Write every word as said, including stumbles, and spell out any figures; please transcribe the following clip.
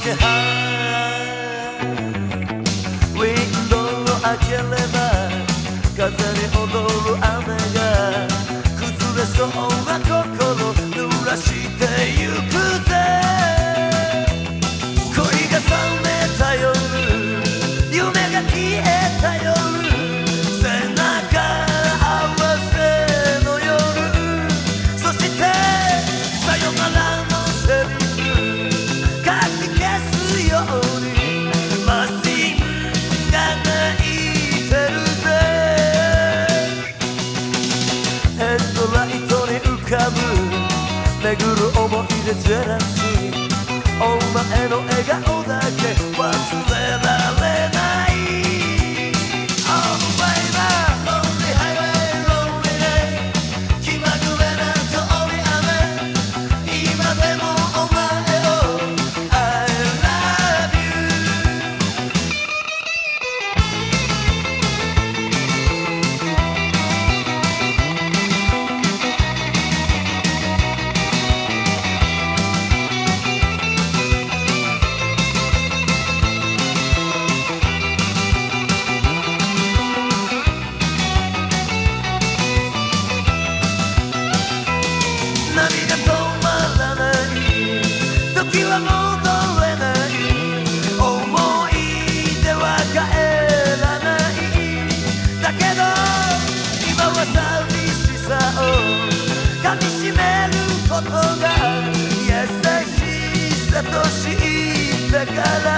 気配ウィンドウを開ければ風に踊る雨が崩れそうな心濡らしてゆくぜ恋が覚めた夜夢が消えた夜背中合わせの夜そしてさよならのセリフかき消すようにマシンが泣いてるぜヘッドライトに浮かぶ巡る思い出ジェラシーお前の笑顔だけ忘れられない Oh baby Lonely highway lonely day 気まぐれな通り雨今でもお前を I love you 波が止まらない時は戻れない思い出は帰らないだけど今は寂しさを噛みしめることが優しさと知ってから